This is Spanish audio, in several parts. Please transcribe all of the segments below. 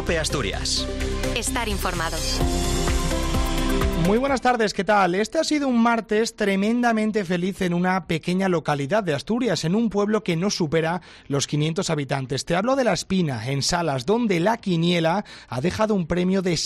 COPE Asturias. Estar informado. Muy buenas tardes, ¿qué tal? Este ha sido un martes tremendamente feliz en una pequeña localidad de Asturias, en un pueblo que no supera los 500 habitantes. Te hablo de La Espina, en Salas, donde la quiniela ha dejado un premio de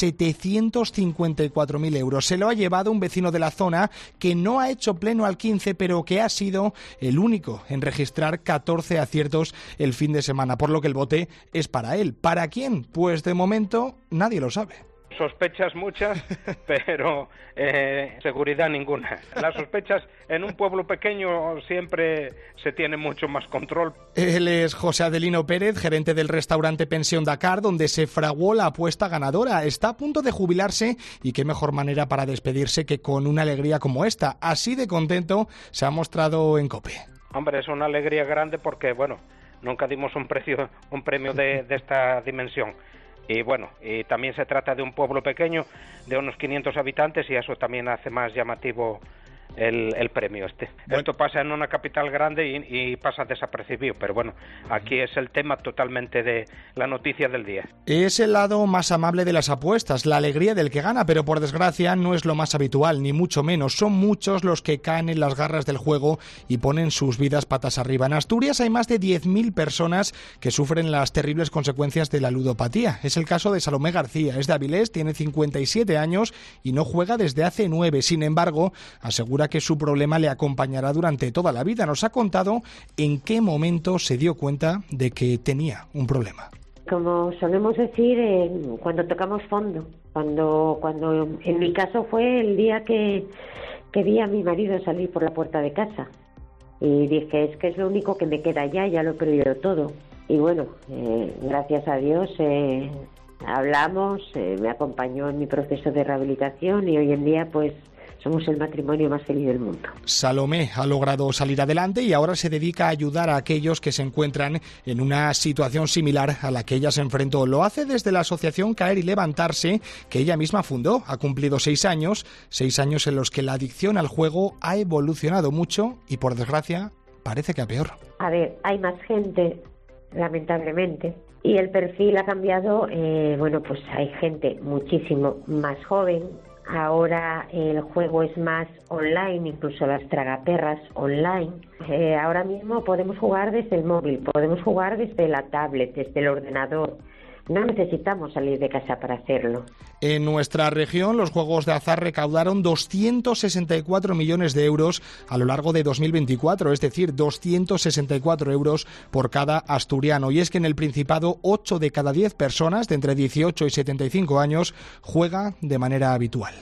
754.000 euros. Se lo ha llevado un vecino de la zona que no ha hecho pleno al 15, pero que ha sido el único en registrar 14 aciertos el fin de semana, por lo que el bote es para él. ¿Para quién? Pues de momento nadie lo sabe. Sospechas muchas, pero seguridad ninguna. Las sospechas en un pueblo pequeño siempre se tiene mucho más control. Él es José Adelino Pérez, gerente del restaurante Pensión Dakar, donde se fraguó la apuesta ganadora. Está a punto de jubilarse y qué mejor manera para despedirse que con una alegría como esta. Así de contento se ha mostrado en COPE. Hombre, es una alegría grande porque, bueno, nunca dimos un premio de esta dimensión. Y bueno, y también se trata de un pueblo pequeño de unos 500 habitantes y eso también hace más llamativo el premio este. Bueno. Esto pasa en una capital grande y pasa desapercibido, pero bueno, aquí es el tema totalmente de la noticia del día. Es el lado más amable de las apuestas, la alegría del que gana, pero por desgracia no es lo más habitual, ni mucho menos. Son muchos los que caen en las garras del juego y ponen sus vidas patas arriba. En Asturias hay más de 10.000 personas que sufren las terribles consecuencias de la ludopatía. Es el caso de Salomé García, es de Avilés, tiene 57 años y no juega desde hace 9. Sin embargo, asegura que su problema le acompañará durante toda la vida. Nos ha contado en qué momento se dio cuenta de que tenía un problema. Como solemos decir, cuando tocamos fondo, cuando en mi caso fue el día que vi a mi marido salir por la puerta de casa y dije, es que es lo único que me queda ya lo he perdido todo. Y bueno, gracias a Dios hablamos, me acompañó en mi proceso de rehabilitación y hoy en día pues somos el matrimonio más feliz del mundo. Salomé ha logrado salir adelante y ahora se dedica a ayudar a aquellos que se encuentran en una situación similar a la que ella se enfrentó. Lo hace desde la asociación Caer y Levantarse, que ella misma fundó. Ha cumplido 6 años en los que la adicción al juego ha evolucionado mucho y, por desgracia, parece que a peor. A ver, hay más gente, lamentablemente, y el perfil ha cambiado. Bueno, pues hay gente muchísimo más joven. Ahora el juego es más online, incluso las tragaperras online. Ahora mismo podemos jugar desde el móvil, podemos jugar desde la tablet, desde el ordenador. No necesitamos salir de casa para hacerlo. En nuestra región, los juegos de azar recaudaron 264 millones de euros a lo largo de 2024, es decir, 264 euros por cada asturiano. Y es que en el Principado, 8 de cada 10 personas de entre 18 y 75 años juega de manera habitual.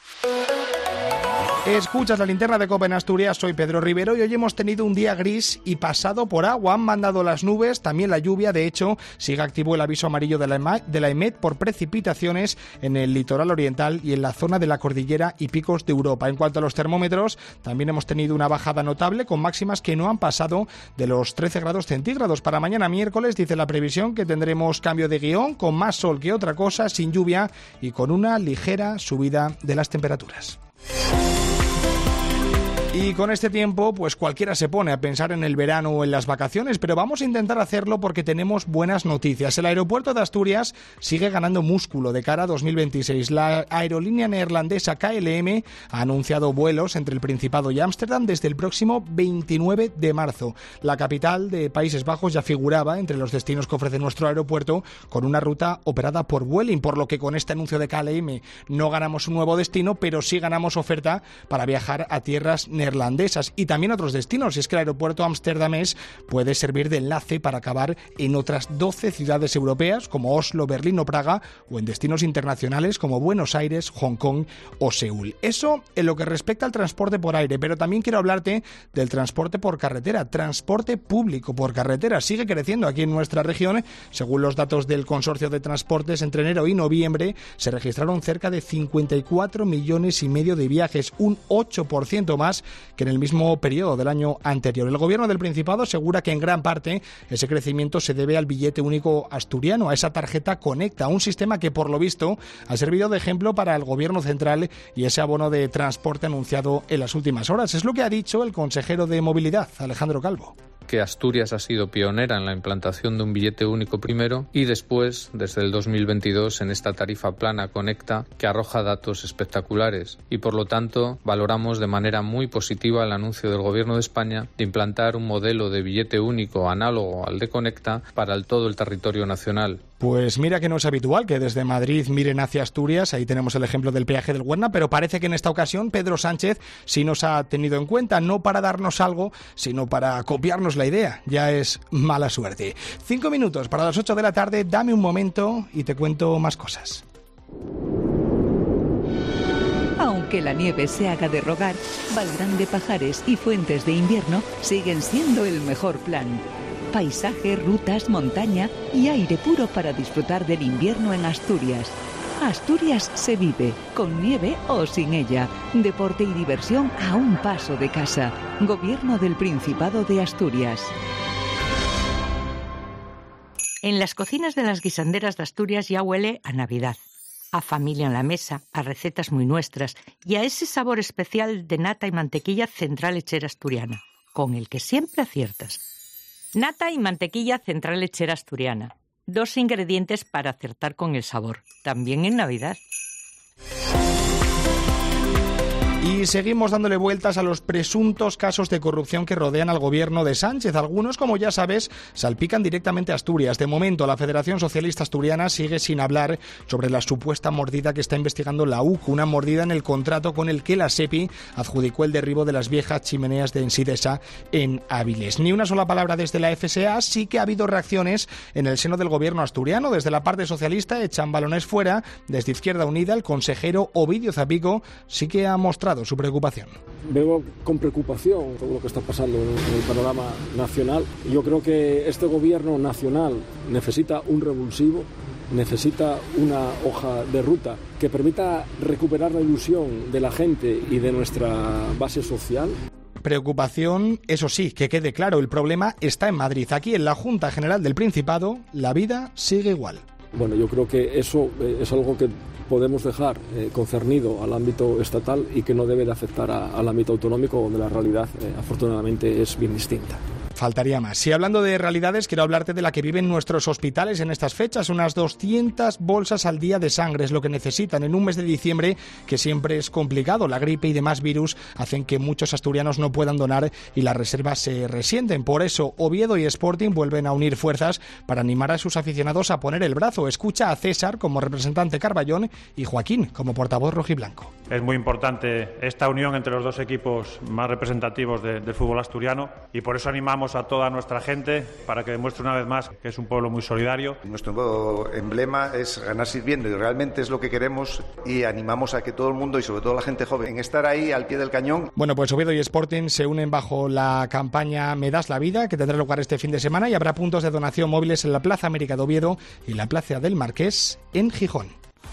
Escuchas la linterna de COPE en Asturias, soy Pedro Rivero y hoy hemos tenido un día gris y pasado por agua. Han mandado las nubes, también la lluvia. De hecho, sigue activo el aviso amarillo de la EMET por precipitaciones en el litoral oriental y en la zona de la cordillera y picos de Europa. En cuanto a los termómetros, también hemos tenido una bajada notable con máximas que no han pasado de los 13 grados centígrados. Para mañana miércoles dice la previsión que tendremos cambio de guión, con más sol que otra cosa, sin lluvia y con una ligera subida de las temperaturas. Y con este tiempo, pues cualquiera se pone a pensar en el verano o en las vacaciones, pero vamos a intentar hacerlo porque tenemos buenas noticias. El aeropuerto de Asturias sigue ganando músculo de cara a 2026. La aerolínea neerlandesa KLM ha anunciado vuelos entre el Principado y Ámsterdam desde el próximo 29 de marzo. La capital de Países Bajos ya figuraba entre los destinos que ofrece nuestro aeropuerto con una ruta operada por Vueling, por lo que con este anuncio de KLM no ganamos un nuevo destino, pero sí ganamos oferta para viajar a tierras neerlandesas y también otros destinos, y es que el aeropuerto amsterdamés puede servir de enlace para acabar en otras 12 ciudades europeas como Oslo, Berlín o Praga, o en destinos internacionales como Buenos Aires, Hong Kong o Seúl. Eso en lo que respecta al transporte por aire, pero también quiero hablarte del transporte por carretera. Transporte público por carretera sigue creciendo aquí en nuestra región. Según los datos del Consorcio de Transportes, entre enero y noviembre se registraron cerca de 54 millones y medio de viajes, un 8% más que en el mismo periodo del año anterior. El Gobierno del Principado asegura que en gran parte ese crecimiento se debe al billete único asturiano, a esa tarjeta Conecta, un sistema que por lo visto ha servido de ejemplo para el Gobierno central y ese abono de transporte anunciado en las últimas horas. Es lo que ha dicho el consejero de Movilidad, Alejandro Calvo. que Asturias ha sido pionera en la implantación de un billete único primero y después, desde el 2022, en esta tarifa plana Conecta, que arroja datos espectaculares. Y por lo tanto, valoramos de manera muy positiva el anuncio del Gobierno de España de implantar un modelo de billete único análogo al de Conecta para todo el territorio nacional. Pues mira que no es habitual que desde Madrid miren hacia Asturias, ahí tenemos el ejemplo del peaje del Huerna, pero parece que en esta ocasión Pedro Sánchez sí nos ha tenido en cuenta, no para darnos algo, sino para copiarnos la idea. Ya es mala suerte. 5 minutos para las 8 de la tarde, dame un momento y te cuento más cosas. Aunque la nieve se haga de rogar, Valgrande Pajares y Fuentes de Invierno siguen siendo el mejor plan. Paisaje, rutas, montaña y aire puro para disfrutar del invierno en Asturias. Asturias se vive, con nieve o sin ella. Deporte y diversión a un paso de casa. Gobierno del Principado de Asturias. En las cocinas de las guisanderas de Asturias ya huele a Navidad, a familia en la mesa, a recetas muy nuestras y a ese sabor especial de nata y mantequilla Central Lechera Asturiana, con el que siempre aciertas. Nata y mantequilla Central Lechera Asturiana. 2 ingredientes para acertar con el sabor, también en Navidad. Y seguimos dándole vueltas a los presuntos casos de corrupción que rodean al gobierno de Sánchez. Algunos, como ya sabes, salpican directamente a Asturias. De momento, la Federación Socialista Asturiana sigue sin hablar sobre la supuesta mordida que está investigando la UC, una mordida en el contrato con el que la SEPI adjudicó el derribo de las viejas chimeneas de Ensidesa en Áviles. Ni una sola palabra desde la FSA, sí que ha habido reacciones en el seno del gobierno asturiano. Desde la parte socialista echan balones fuera. Desde Izquierda Unida, el consejero Ovidio Zapico sí que ha mostrado su preocupación. Veo con preocupación todo lo que está pasando en el panorama nacional. Yo creo que este gobierno nacional necesita un revulsivo, necesita una hoja de ruta que permita recuperar la ilusión de la gente y de nuestra base social. Preocupación, eso sí, que quede claro, el problema está en Madrid. Aquí en la Junta General del Principado, la vida sigue igual. Bueno, yo creo que eso es algo que podemos dejar concernido al ámbito estatal y que no debe de afectar al ámbito autonómico, donde la realidad afortunadamente es bien distinta. Faltaría más. Y hablando de realidades, quiero hablarte de la que viven nuestros hospitales en estas fechas. Unas 200 bolsas al día de sangre es lo que necesitan en un mes de diciembre, que siempre es complicado. La gripe y demás virus hacen que muchos asturianos no puedan donar y las reservas se resienten. Por eso, Oviedo y Sporting vuelven a unir fuerzas para animar a sus aficionados a poner el brazo. Escucha a César como representante Carballón y Joaquín como portavoz rojiblanco. Es muy importante esta unión entre los dos equipos más representativos del fútbol asturiano y por eso animamos a toda nuestra gente para que demuestre una vez más que es un pueblo muy solidario. Nuestro nuevo emblema es ganar sirviendo y realmente es lo que queremos y animamos a que todo el mundo y sobre todo la gente joven estar ahí al pie del cañón. Bueno, pues Oviedo y Sporting se unen bajo la campaña Me das la vida, que tendrá lugar este fin de semana y habrá puntos de donación móviles en la Plaza América de Oviedo y la Plaza del Marqués en Gijón.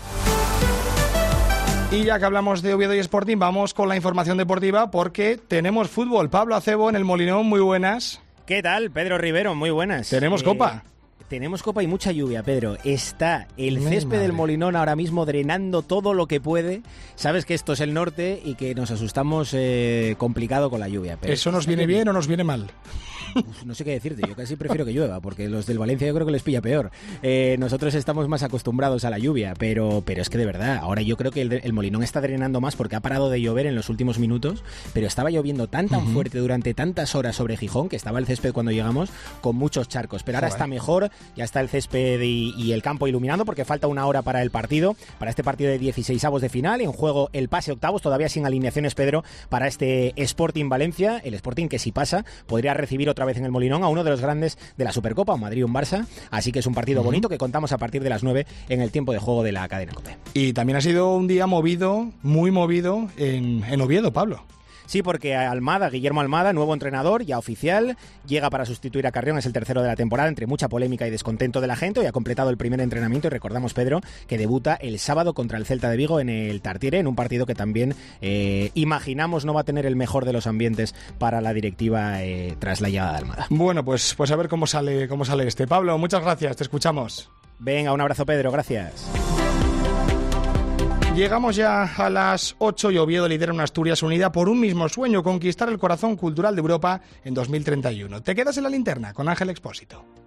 Y ya que hablamos de Oviedo y Sporting, vamos con la información deportiva porque tenemos fútbol. Pablo Acebo en el Molinón, muy buenas. ¿Qué tal, Pedro Rivero? Muy buenas. Tenemos copa. Tenemos copa y mucha lluvia, Pedro. Está el césped del Molinón ahora mismo drenando todo lo que puede. Sabes que esto es el norte y que nos asustamos complicado con la lluvia. Pero ¿eso nos viene bien o nos viene mal? No sé qué decirte, yo casi prefiero que llueva, porque los del Valencia yo creo que les pilla peor. Nosotros estamos más acostumbrados a la lluvia, pero es que de verdad, ahora yo creo que el Molinón está drenando más porque ha parado de llover en los últimos minutos, pero estaba lloviendo tan fuerte durante tantas horas sobre Gijón, que estaba el césped cuando llegamos con muchos charcos, pero ahora está mejor, ya está el césped y el campo iluminado, porque falta una hora para el partido, para este partido de 16avos de final, en juego el pase octavos, todavía sin alineaciones, Pedro, para este Sporting Valencia, el Sporting que si pasa podría recibir otra vez en el Molinón a uno de los grandes de la Supercopa, un Madrid y un Barça, así que es un partido bonito que contamos a partir de las 9 en el tiempo de juego de la cadena COPE. Y también ha sido un día movido, muy movido en Oviedo, Pablo. Sí, porque Guillermo Almada, nuevo entrenador, ya oficial, llega para sustituir a Carrión, es el tercero de la temporada, entre mucha polémica y descontento de la gente, y ha completado el primer entrenamiento, y recordamos, Pedro, que debuta el sábado contra el Celta de Vigo en el Tartiere, en un partido que también imaginamos no va a tener el mejor de los ambientes para la directiva tras la llegada de Almada. Bueno, pues a ver cómo sale este. Pablo, muchas gracias, te escuchamos. Venga, un abrazo, Pedro, gracias. Llegamos ya a las 8 y Oviedo lidera una Asturias unida por un mismo sueño, conquistar el corazón cultural de Europa en 2031. Te quedas en la linterna con Ángel Expósito.